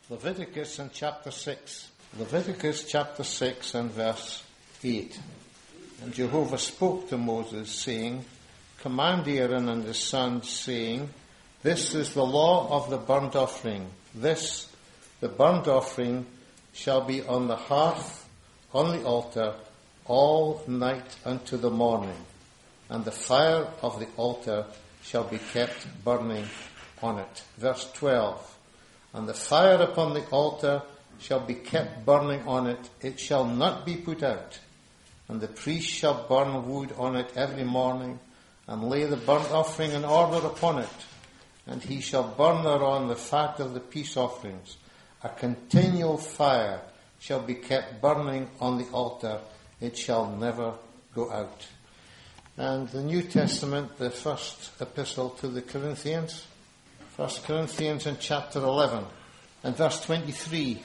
Leviticus and chapter 6. Leviticus chapter 6 and verse 8. And Jehovah spoke to Moses, saying, Command Aaron and his sons, saying, This is the law of the burnt offering. This, the burnt offering, shall be on the hearth, on the altar, all night unto the morning. And the fire of the altar shall be kept burning on it. Verse 12. And the fire upon the altar shall be kept burning on it. It shall not be put out. And the priest shall burn wood on it every morning, and lay the burnt offering in order upon it. And he shall burn thereon the fat of the peace offerings. A continual fire shall be kept burning on the altar. It shall never go out. And the New Testament, the first epistle to the Corinthians, 1 Corinthians in chapter 11 and verse 23.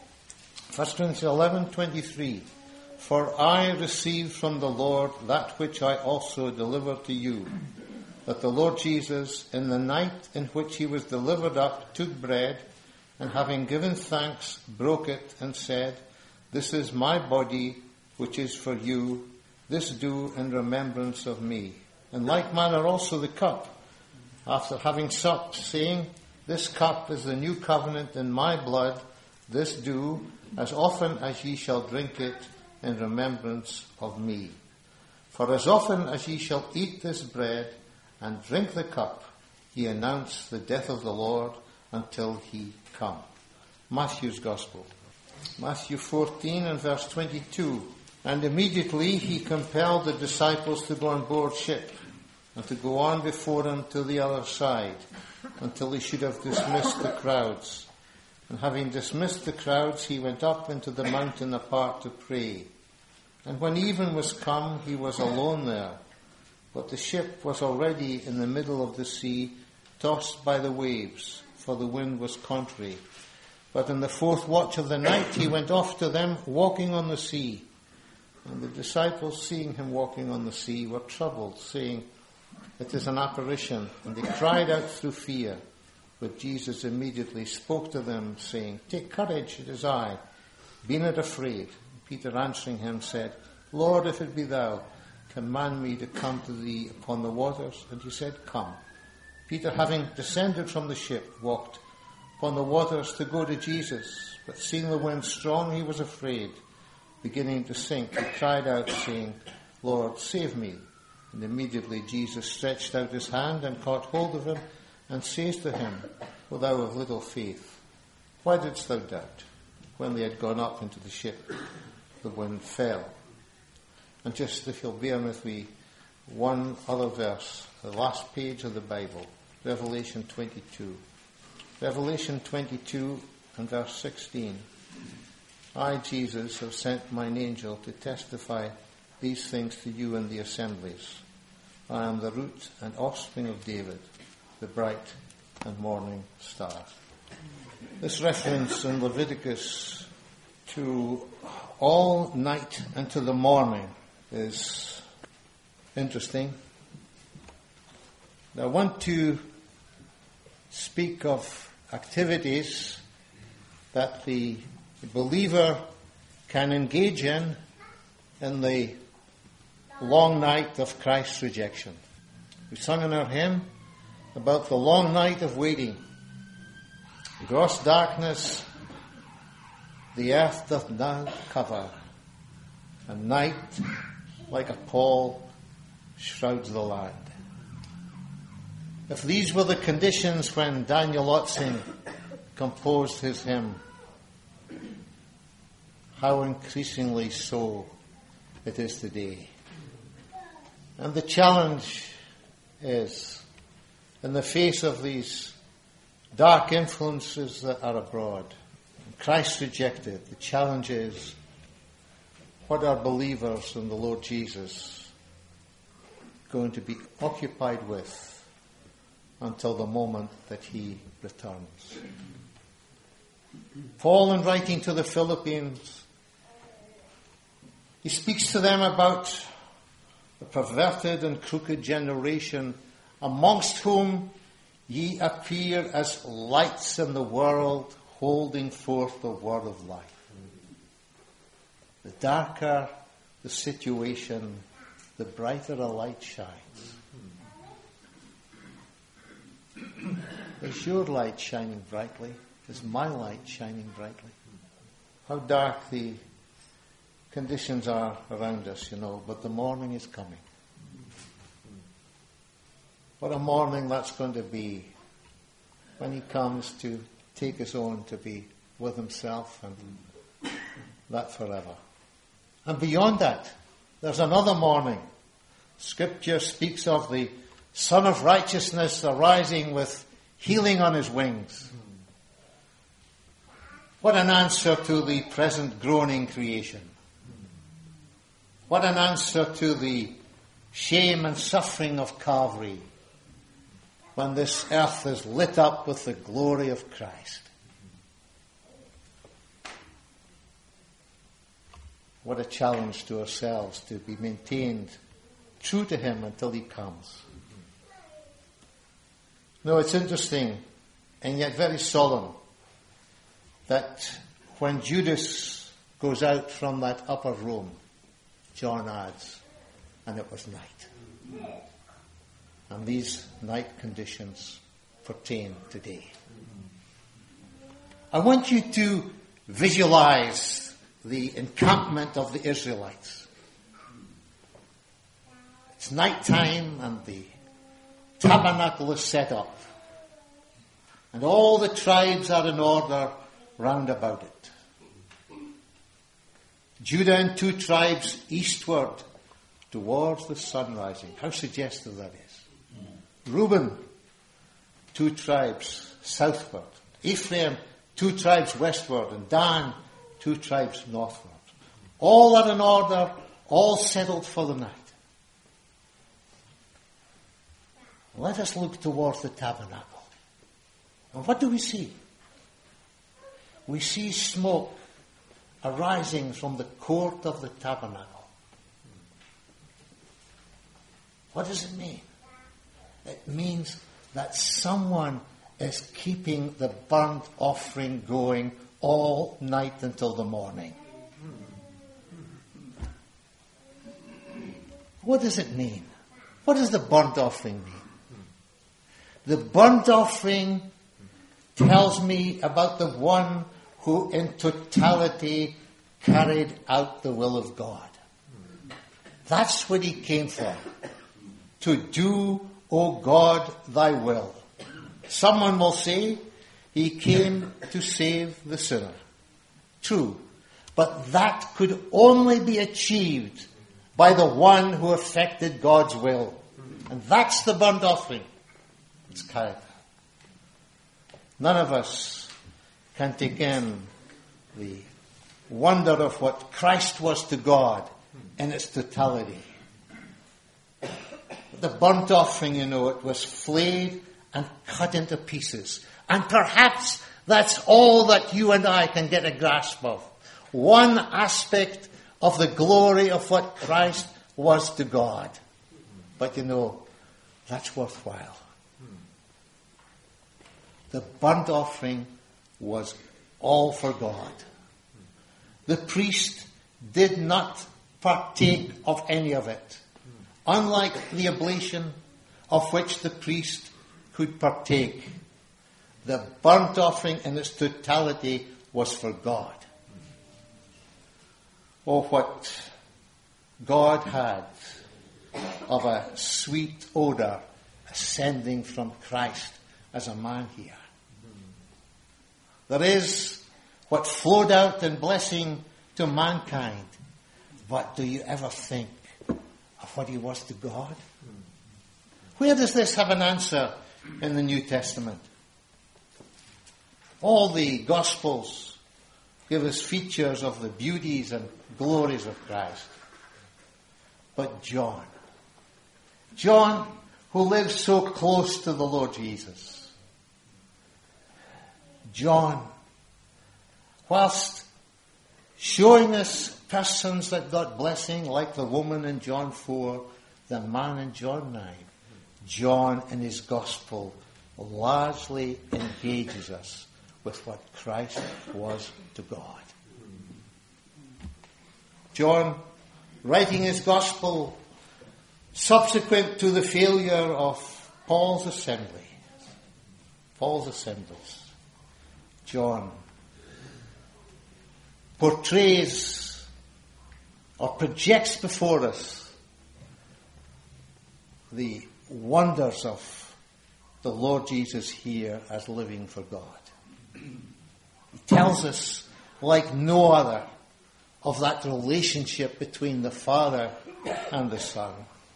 1 Corinthians 11:23. For I received from the Lord that which I also delivered to you, that the Lord Jesus, in the night in which he was delivered up, took bread, and having given thanks, broke it, and said, This is my body, which is for you. This do in remembrance of me. In like manner also the cup, after having supped, saying, This cup is the new covenant in my blood. This do, as often as ye shall drink it, in remembrance of me. For as often as ye shall eat this bread and drink the cup, ye announce the death of the Lord until he come. Matthew's Gospel. Matthew 14 and verse 22. And immediately he compelled the disciples to go on board ship, and to go on before him to the other side, until he should have dismissed the crowds. And having dismissed the crowds, he went up into the mountain apart to pray. And when even was come, he was alone there. But the ship was already in the middle of the sea, tossed by the waves, for the wind was contrary. But in the fourth watch of the night, he went off to them, walking on the sea. And the disciples, seeing him walking on the sea, were troubled, saying, It is an apparition. And they cried out through fear. But Jesus immediately spoke to them, saying, Take courage, it is I. Be not afraid. Peter answering him said, Lord, if it be thou, command me to come to thee upon the waters. And he said, Come. Peter, having descended from the ship, walked upon the waters to go to Jesus. But seeing the wind strong, he was afraid. Beginning to sink, he cried out, saying, Lord, save me. And immediately Jesus stretched out his hand and caught hold of him, and says to him, O thou of little faith, why didst thou doubt? When they had gone up into the ship, the wind fell. And just, if you'll bear with me, one other verse, the last page of the Bible, Revelation 22. Revelation 22 and verse 16. I, Jesus, have sent mine angel to testify these things to you in the assemblies. I am the root and offspring of David, the bright and morning star. This reference in Leviticus to all night into the morning is interesting. I want to speak of activities that the believer can engage in the long night of Christ's rejection. We sung in our hymn about the long night of waiting. Gross darkness the earth doth now cover, and night like a pall shrouds the land. If these were the conditions when Daniel Otzing composed his hymn, how increasingly so it is today. And the challenge is, in the face of these dark influences that are abroad, Christ rejected, the challenge is, what are believers in the Lord Jesus going to be occupied with until the moment that he returns? Paul, in writing to the Philippines, he speaks to them about the perverted and crooked generation, amongst whom ye appear as lights in the world, holding forth the word of life. The darker the situation, the brighter a light shines. Is your light shining brightly? Is my light shining brightly? How dark the conditions are around us, but the morning is coming. What a morning that's going to be when he comes to take us on to be with himself, and that forever. And beyond that, there's another morning. Scripture speaks of the Son of Righteousness arising with healing on his wings. What an answer to the present groaning creation. What an answer to the shame and suffering of Calvary when this earth is lit up with the glory of Christ. What a challenge to ourselves to be maintained true to him until he comes. No, it's interesting and yet very solemn that when Judas goes out from that upper room, John adds, and it was night. And these night conditions pertain today. I want you to visualize the encampment of the Israelites. It's night time and the tabernacle is set up. And all the tribes are in order round about it. Judah and 2 tribes eastward towards the sun rising. How suggestive that is. Reuben, 2 tribes southward. Ephraim, 2 tribes westward. And Dan, 2 tribes northward. All are in order, all settled for the night. Let us look towards the tabernacle. And what do we see? We see smoke arising from the court of the tabernacle. What does it mean? It means that someone is keeping the burnt offering going all night until the morning. What does it mean? What does the burnt offering mean? The burnt offering tells me about the one who in totality carried out the will of God. That's what he came for. To do, O God, thy will. Someone will say he came to save the sinner. True. But that could only be achieved by the one who effected God's will. And that's the burnt offering. It's character. None of us can take in the wonder of what Christ was to God in its totality. The burnt offering, it was flayed and cut into pieces. And perhaps that's all that you and I can get a grasp of. One aspect of the glory of what Christ was to God. But that's worthwhile. The burnt offering was all for God. The priest did not partake of any of it. Unlike the oblation of which the priest could partake, the burnt offering in its totality was for God. Oh, what God had of a sweet odor ascending from Christ as a man here. There is what flowed out in blessing to mankind. But do you ever think of what he was to God? Where does this have an answer in the New Testament? All the Gospels give us features of the beauties and glories of Christ. But John, who lived so close to the Lord Jesus, John, whilst showing us persons that got blessing, like the woman in John 4, the man in John 9, John in his gospel largely engages us with what Christ was to God. John, writing his gospel subsequent to the failure of Paul's assemblies, John portrays or projects before us the wonders of the Lord Jesus here as living for God. He tells us, like no other, of that relationship between the Father and the Son.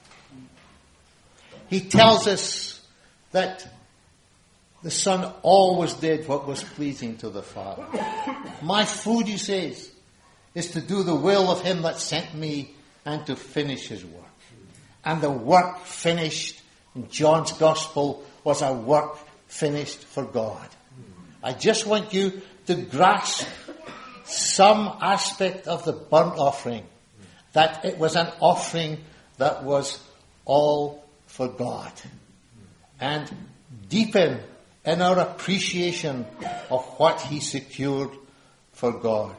He tells us that the Son always did what was pleasing to the Father. My food, he says, is to do the will of him that sent me and to finish his work. And the work finished in John's Gospel was a work finished for God. I just want you to grasp some aspect of the burnt offering, that it was an offering that was all for God. And deepen in our appreciation of what he secured for God.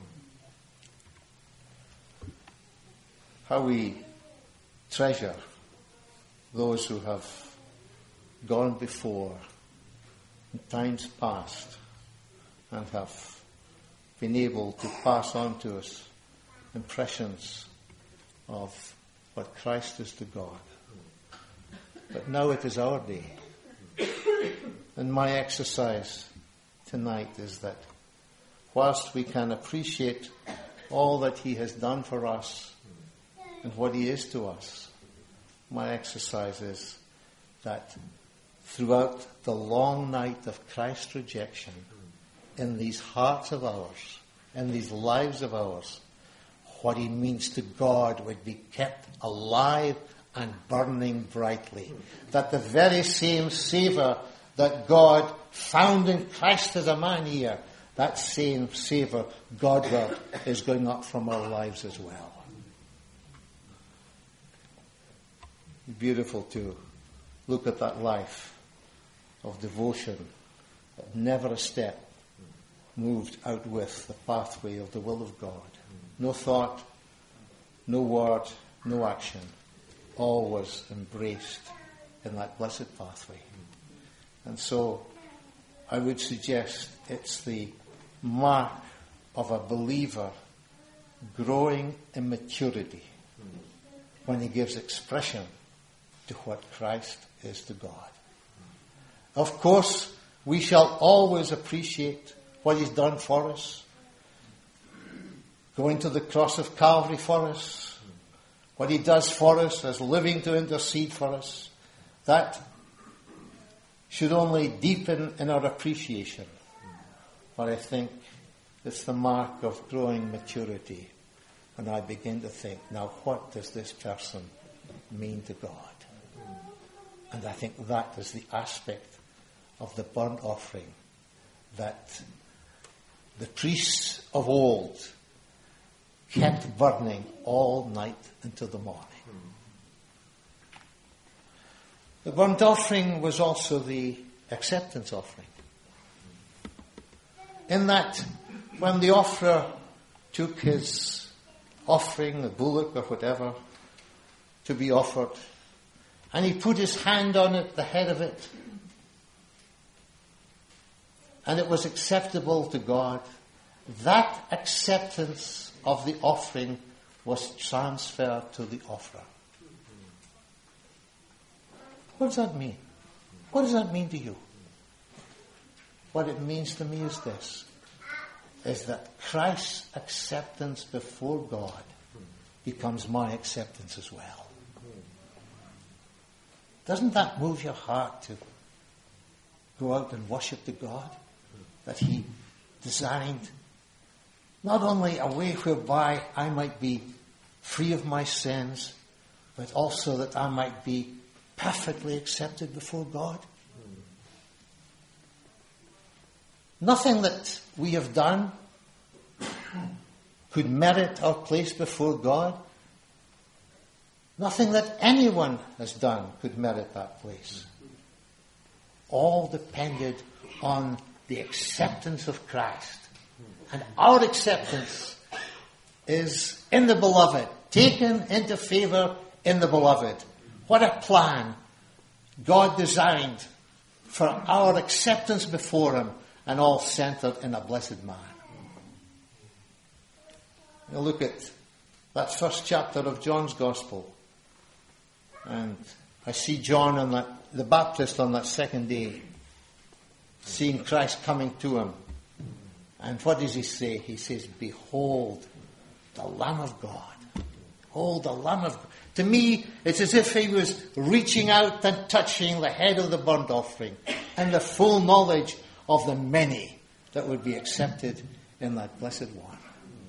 How we treasure those who have gone before in times past and have been able to pass on to us impressions of what Christ is to God. But now it is our day. And my exercise tonight is that whilst we can appreciate all that he has done for us and what he is to us, my exercise is that throughout the long night of Christ's rejection, in these hearts of ours, in these lives of ours, what he means to God would be kept alive and burning brightly. That the very same savour that God found in Christ as a man here, that same savour, Godward, is going up from our lives as well. Beautiful to look at that life of devotion, that never a step moved out with the pathway of the will of God. No thought, no word, no action. All was embraced in that blessed pathway. And so I would suggest it's the mark of a believer growing in maturity when he gives expression to what Christ is to God. Of course, we shall always appreciate what he's done for us, going to the cross of Calvary for us, what he does for us as living to intercede for us. That should only deepen in our appreciation. But I think it's the mark of growing maturity when I begin to think, now what does this person mean to God? And I think that is the aspect of the burnt offering that the priests of old kept burning all night into the morning. The burnt offering was also the acceptance offering. In that, when the offerer took his offering, a bullock or whatever, to be offered, and he put his hand on it, the head of it, and it was acceptable to God, that acceptance of the offering was transferred to the offerer. What does that mean? What does that mean to you? What it means to me is this, is that Christ's acceptance before God becomes my acceptance as well. Doesn't that move your heart to go out and worship the God that he designed? Not only a way whereby I might be free of my sins, but also that I might be perfectly accepted before God. Nothing that we have done could merit our place before God. Nothing that anyone has done could merit that place. All depended on the acceptance of Christ. And our acceptance is in the beloved, taken into favour in the beloved. What a plan God designed for our acceptance before him, and all centred in a blessed man. Now look at that first chapter of John's Gospel. And I see John, the Baptist, on that second day, seeing Christ coming to him. And what does he say? He says, "Behold, the Lamb of God." Behold, the Lamb of God. To me, it's as if he was reaching out and touching the head of the burnt offering, and the full knowledge of the many that would be accepted in that blessed one.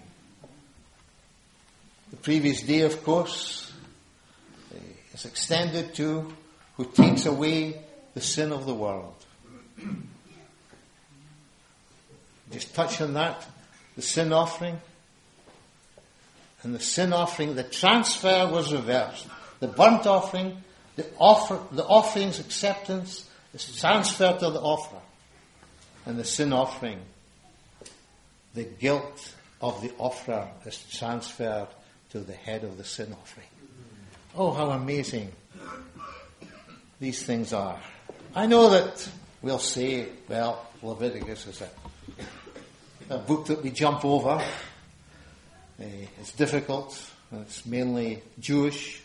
The previous day, of course, is extended to who takes away the sin of the world. Just touch on that, the sin offering. And the sin offering, the transfer was reversed. The burnt offering, the offering's acceptance is transferred to the offerer. And the sin offering, the guilt of the offerer is transferred to the head of the sin offering. Oh, how amazing these things are. I know that we'll say, well, Leviticus is a book that we jump over. It's difficult. It's mainly Jewish.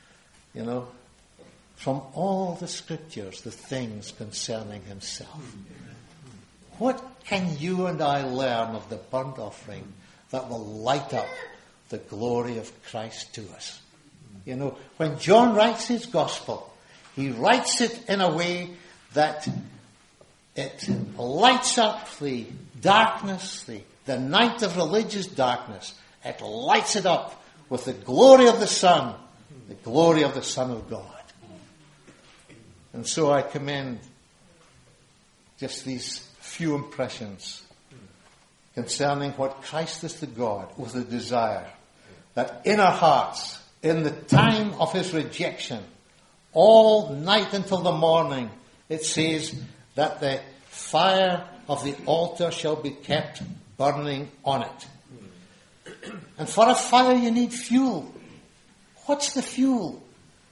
From all the scriptures, the things concerning himself. What can you and I learn of the burnt offering that will light up the glory of Christ to us? When John writes his gospel, he writes it in a way that it lights up the darkness, the night of religious darkness. It lights it up with the glory of the Son, the glory of the Son of God. And so I commend just these few impressions concerning what Christ is to God, with a desire that in our hearts, in the time of his rejection, all night until the morning, it says that the fire of the altar shall be kept burning on it. And for a fire you need fuel. What's the fuel?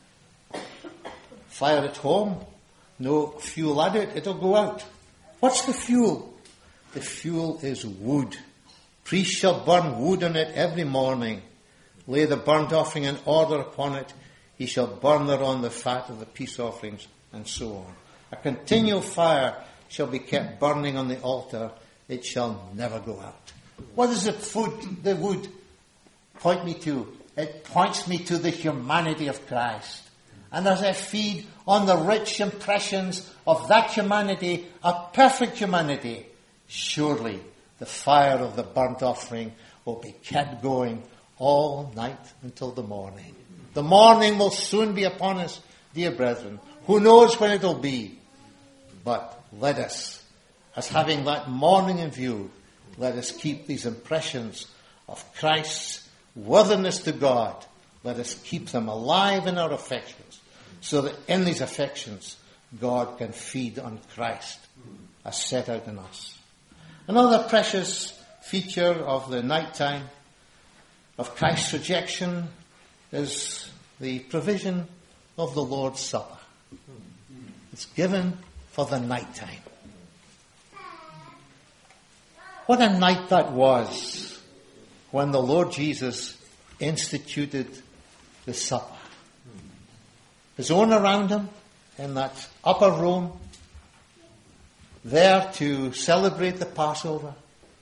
Fire at home, no fuel added, it'll go out. What's the fuel? The fuel is wood. Priest shall burn wood on it every morning. Lay the burnt offering in order upon it. He shall burn thereon the fat of the peace offerings, and so on. A continual fire shall be kept burning on the altar. It shall never go out. What does the wood point me to? It points me to the humanity of Christ. And as I feed on the rich impressions of that humanity, a perfect humanity, surely the fire of the burnt offering will be kept going all night until the morning. The morning will soon be upon us, dear brethren. Who knows when it will be? But let us, as having that morning in view, let us keep these impressions of Christ's worthiness to God. Let us keep them alive in our affections, so that in these affections God can feed on Christ as set out in us. Another precious feature of the night time of Christ's rejection is the provision of the Lord's Supper. It's given for the night time. What a night that was when the Lord Jesus instituted the supper. His own around him in that upper room, there to celebrate the Passover.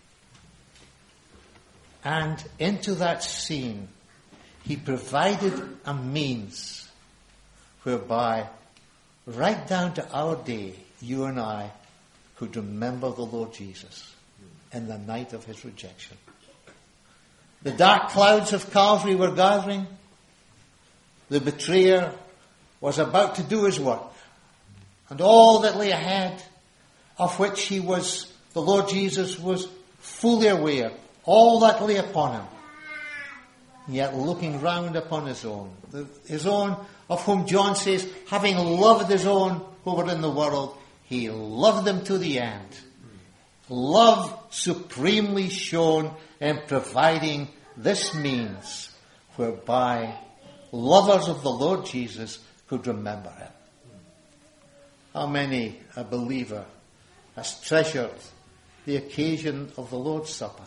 And into that scene, he provided a means whereby, right down to our day, you and I could remember the Lord Jesus in the night of his rejection. The dark clouds of Calvary were gathering. The betrayer was about to do his work. And all that lay ahead, of which the Lord Jesus was fully aware, all that lay upon him. Yet looking round upon his own of whom John says, having loved his own who were in the world, he loved them to the end. love supremely shown in providing this means whereby lovers of the Lord Jesus could remember him. How many a believer has treasured the occasion of the Lord's Supper?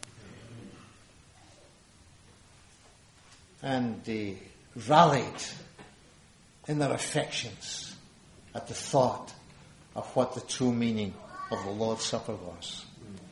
And they rallied in their affections at the thought of what the true meaning of the Lord's Supper was.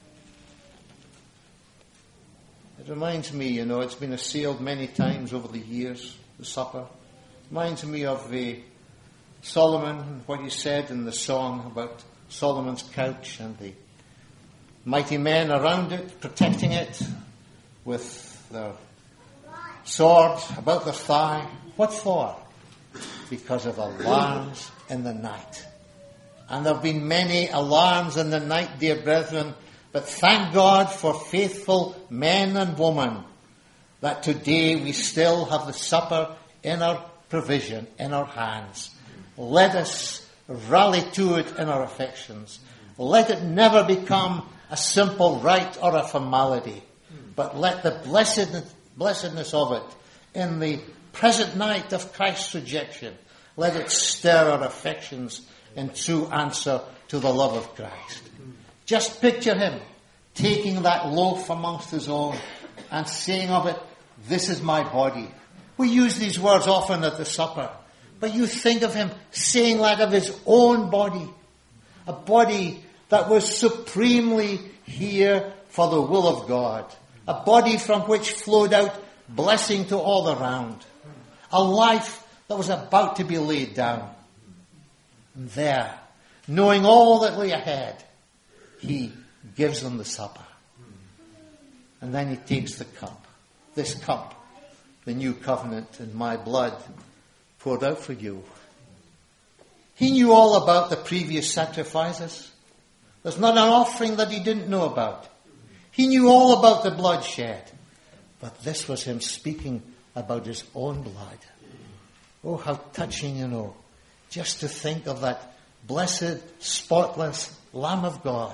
It reminds me, it's been assailed many times over the years, the supper. It reminds me of Solomon and what he said in the song about Solomon's couch and the mighty men around it, protecting it with their sword about their thigh. What for? Because of alarms in the night. And there have been many alarms in the night, dear brethren, but thank God for faithful men and women that today we still have the supper in our provision, in our hands. Let us rally to it in our affections. Let it never become a simple rite or a formality, but let the blessedness of it in the present night of Christ's rejection, let it stir our affections in true answer to the love of Christ. Just picture him taking that loaf amongst his own and saying of it, "This is my body." We use these words often at the supper, but you think of him saying that of his own body, a body that was supremely here for the will of God, a body from which flowed out blessing to all around, a life that was about to be laid down. And there, knowing all that lay ahead, he gives them the supper. And then he takes the cup, this cup, the new covenant in my blood poured out for you. He knew all about the previous sacrifices. There's not an offering that he didn't know about. He knew all about the bloodshed. But this was him speaking about his own blood. Oh, how touching, just to think of that blessed, spotless Lamb of God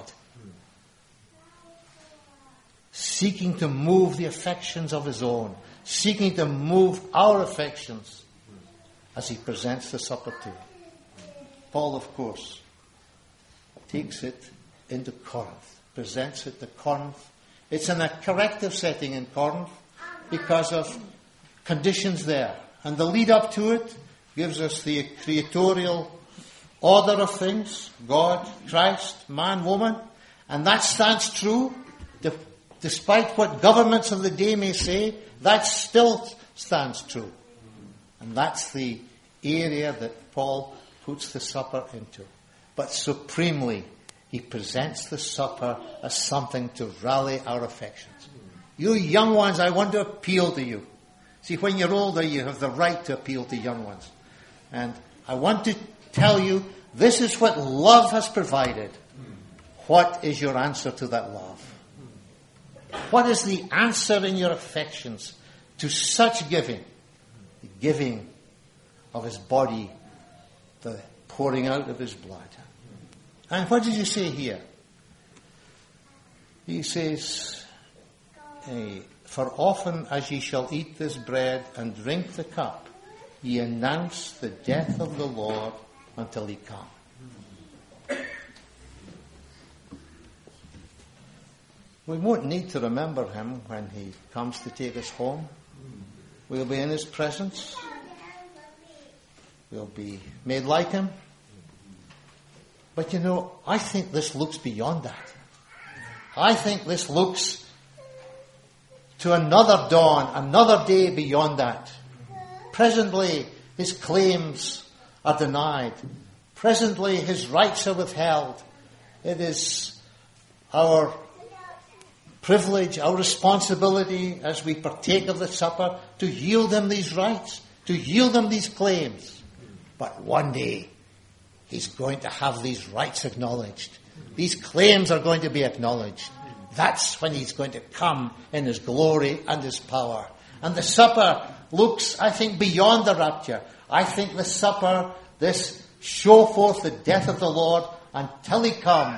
seeking to move the affections of his own, seeking to move our affections as he presents the supper to him. Paul, of course, takes it into Corinth, presents it to Corinth. It's in a corrective setting in Corinth because of conditions there. And the lead up to it gives us the creatorial order of things, God, Christ, man, woman. And that stands true. Despite what governments of the day may say, that still stands true. And that's the area that Paul puts the supper into. But supremely, he presents the supper as something to rally our affections. You young ones, I want to appeal to you. See, when you're older, you have the right to appeal to young ones. And I want to tell you, this is what love has provided. What is your answer to that love? What is the answer in your affections to such giving? The giving of his body, the pouring out of his blood. And what does he say here? He says, "For often as ye shall eat this bread and drink the cup, ye announce the death of the Lord until he come." We won't need to remember him when he comes to take us home. We'll be in his presence. We'll be made like him. But I think this looks beyond that. I think this looks to another dawn, another day beyond that. Presently, his claims are denied. Presently, his rights are withheld. It is our privilege, our responsibility as we partake of the supper to yield him these rights, to yield him these claims. But one day, he's going to have these rights acknowledged. These claims are going to be acknowledged. That's when he's going to come in his glory and his power. And the supper looks, I think, beyond the rapture. I think the supper, this show forth the death of the Lord until he comes,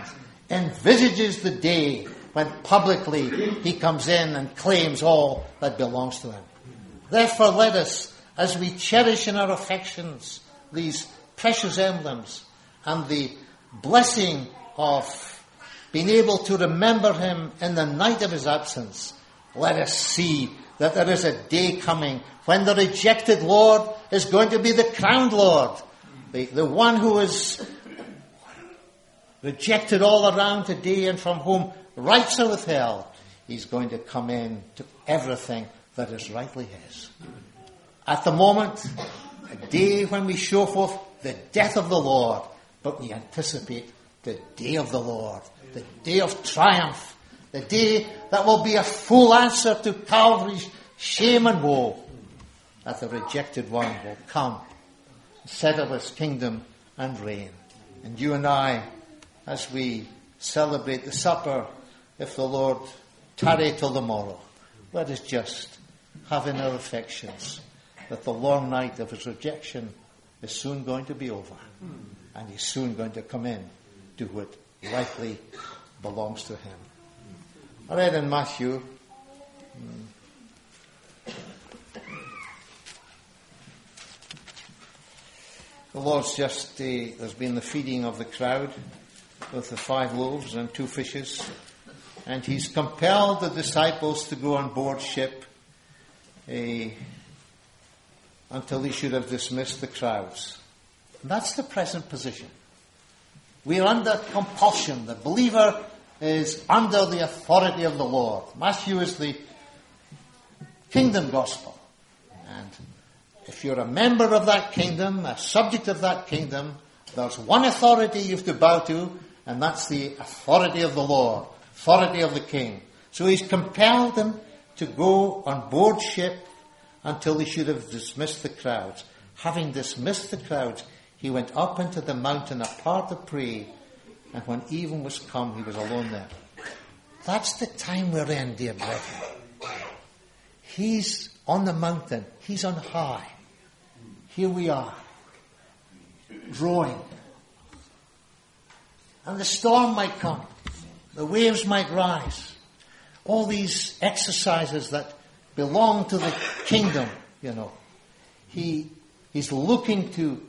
envisages the day when publicly he comes in and claims all that belongs to him. Therefore, let us, as we cherish in our affections these precious emblems and the blessing of being able to remember him in the night of his absence, let us see that there is a day coming when the rejected Lord is going to be the crowned Lord. The one who is rejected all around today and from whom rights are withheld. He's going to come in to everything that is rightly his. At the moment, a day when we show forth the death of the Lord, but we anticipate the day of the Lord, the day of triumph, the day that will be a full answer to Calvary's shame and woe, that the rejected one will come, set up his kingdom and reign. And you and I, as we celebrate the supper, if the Lord tarry till tomorrow, let us just have in our affections that the long night of his rejection is soon going to be over, and he's soon going to come in to what rightly belongs to him. I read in Matthew, the Lord's just, there's been the feeding of the crowd with the 5 loaves and 2 fishes, and he's compelled the disciples to go on board ship until he should have dismissed the crowds. And that's the present position. We are under compulsion. The believer is under the authority of the Lord. Matthew is the kingdom gospel. And if you're a member of that kingdom, a subject of that kingdom, there's one authority you have to bow to, and that's the authority of the Lord, authority of the King. So he's compelled them to go on board ship until he should have dismissed the crowds. Having dismissed the crowds, he went up into the mountain apart to pray, and when even was come, he was alone there. That's the time we're in, dear brethren. He's on the mountain. He's on high. Here we are, rowing. And the storm might come. The waves might rise. All these exercises that belong to the kingdom, you know. He's looking to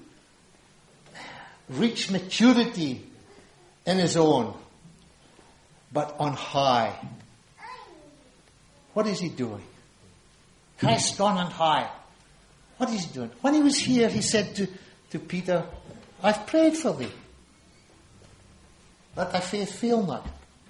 reach maturity in his own, but on high. What is he doing? Christ's gone on high. What is he doing? When he was here, he said to Peter, I've prayed for thee, let thy faith fail not.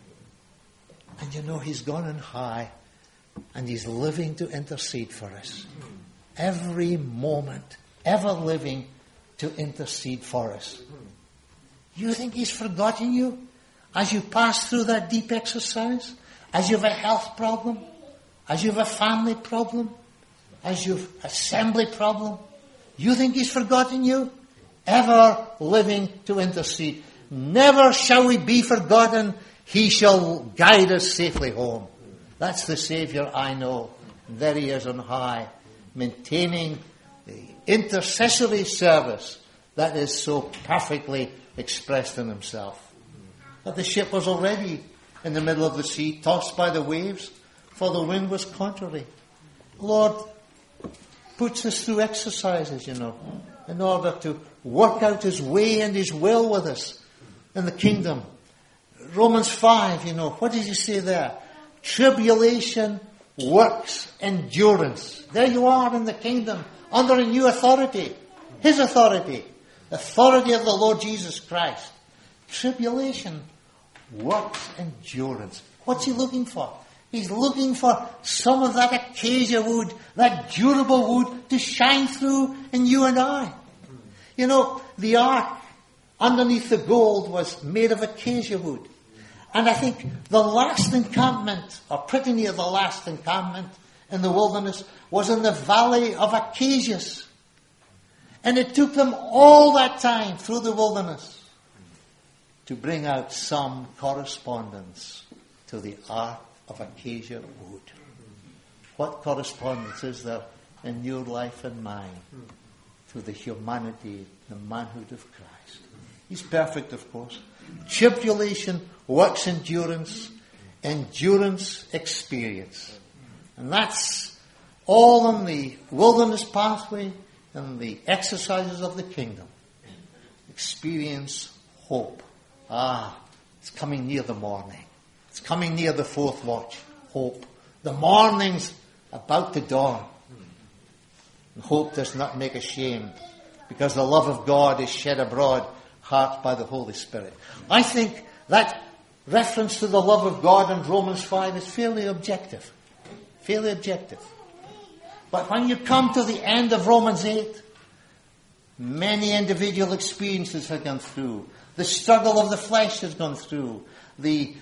And you know, he's gone on high, and he's living to intercede for us. Every moment, ever living to intercede for us. You think he's forgotten you as you pass through that deep exercise? As you have a health problem? As you have a family problem? As you have an assembly problem? You think he's forgotten you? Ever living to intercede. Never shall we be forgotten. He shall guide us safely home. That's the Saviour I know. And there he is on high, maintaining the intercessory service that is so perfectly expressed in himself. But the ship was already in the middle of the sea, tossed by the waves, for the wind was contrary. The Lord puts us through exercises, you know, in order to work out his way and his will with us in the kingdom. Romans 5, you know, what does he say there? Tribulation works endurance. There you are in the kingdom, under a new authority. His authority. The authority of the Lord Jesus Christ. Tribulation works endurance. What's he looking for? He's looking for some of that acacia wood, that durable wood, to shine through in you and I. You know, the ark underneath the gold was made of acacia wood. And I think the last encampment, or pretty near the last encampment in the wilderness, was in the valley of Acacias. And it took them all that time through the wilderness to bring out some correspondence to the ark of acacia wood. What correspondence is there in your life and mine to the humanity, the manhood of Christ? He's perfect, of course. Tribulation works endurance, endurance experience. And that's all in the wilderness pathway and the exercises of the kingdom. Experience hope. It's coming near the morning. It's coming near the fourth watch. Hope. The morning's about to dawn. And hope does not make ashamed, because the love of God is shed abroad heart by the Holy Spirit. I think that reference to the love of God in Romans 5 is fairly objective. Fairly objective. But when you come to the end of Romans 8, many individual experiences have gone through. The struggle of the flesh has gone through. The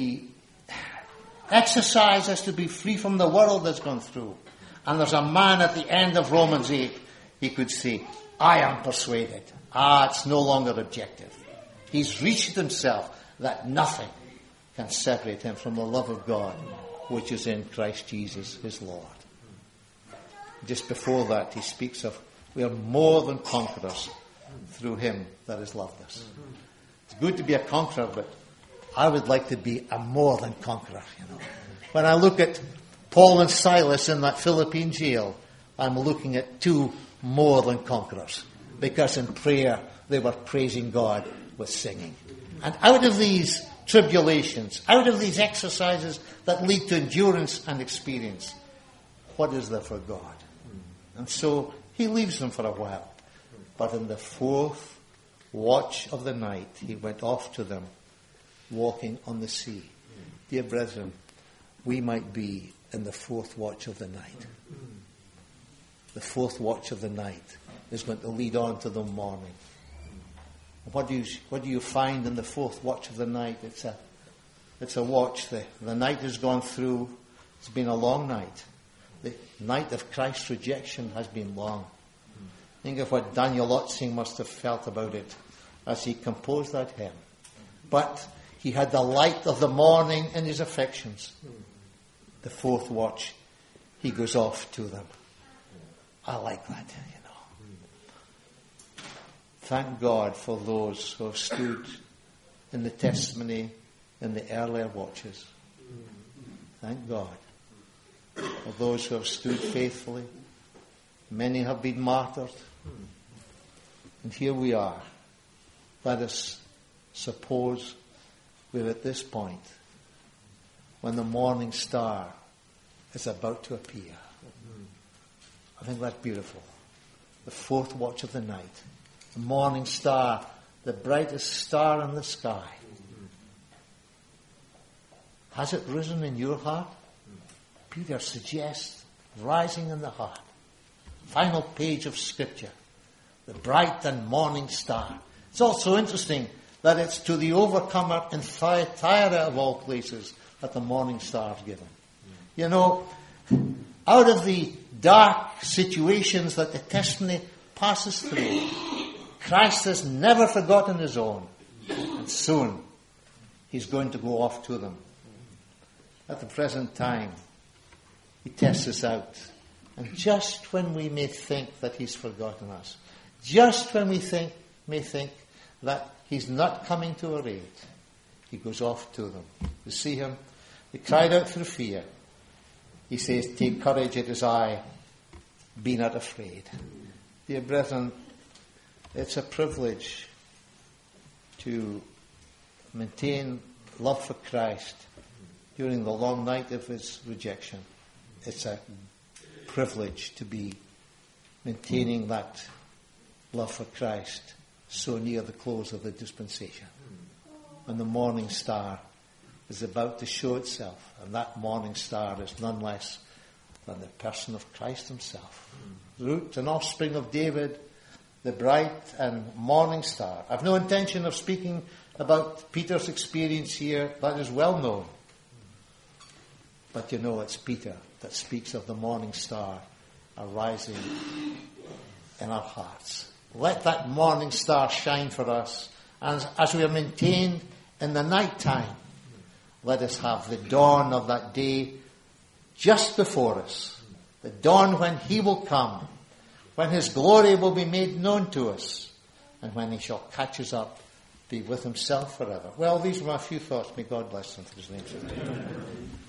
exercise has to be free from the world has gone through. And there's a man at the end of Romans 8, he could say, I am persuaded. It's no longer objective. He's reached himself that nothing can separate him from the love of God, which is in Christ Jesus, his Lord. Just before that, he speaks of, we are more than conquerors through him that has loved us. It's good to be a conqueror, but I would like to be a more than conqueror, When I look at Paul and Silas in that Philippine jail, I'm looking at two more than conquerors. Because in prayer, they were praising God with singing. And out of these tribulations, out of these exercises that lead to endurance and experience, what is there for God? And so he leaves them for a while. But in the fourth watch of the night, he went off to them, walking on the sea. Dear brethren, we might be in the fourth watch of the night. The fourth watch of the night is going to lead on to the morning. What do you find in the fourth watch of the night? It's a watch. The night has gone through. It's been a long night. The night of Christ's rejection has been long. Think of what Daniel Otzing must have felt about it as he composed that hymn. But he had the light of the morning in his affections. The fourth watch, he goes off to them. I like that, Thank God for those who have stood in the testimony in the earlier watches. Thank God for those who have stood faithfully. Many have been martyred. And here we are. Let us suppose we're at this point when the morning star is about to appear. I think that's beautiful. The fourth watch of the night. The morning star, the brightest star in the sky. Has it risen in your heart? Peter suggests rising in the heart. Final page of Scripture. The bright and morning star. It's also interesting that it's to the overcomer in Thyatira of all places that the morning star is given. Out of the dark situations that the testimony passes through, Christ has never forgotten his own. And soon he's going to go off to them. At the present time, he tests us out. And just when we may think that he's forgotten us, just when we may think that he's not coming to our aid, he goes off to them. You see him? They cried out through fear. He says, take courage, it is I. Be not afraid. Dear brethren, it's a privilege to maintain love for Christ during the long night of his rejection. It's a privilege to be maintaining that love for Christ so near the close of the dispensation. When the morning star is about to show itself, and that morning star is none less than the person of Christ himself. Root and offspring of David, the bright and morning star. I've no intention of speaking about Peter's experience here. That is well known. But it's Peter that speaks of the morning star arising in our hearts. Let that morning star shine for us. And as we are maintained in the night time, let us have the dawn of that day just before us. The dawn when he will come, when his glory will be made known to us, and when he shall catch us up be with himself forever. Well, these are my few thoughts. May God bless them for his name's sake.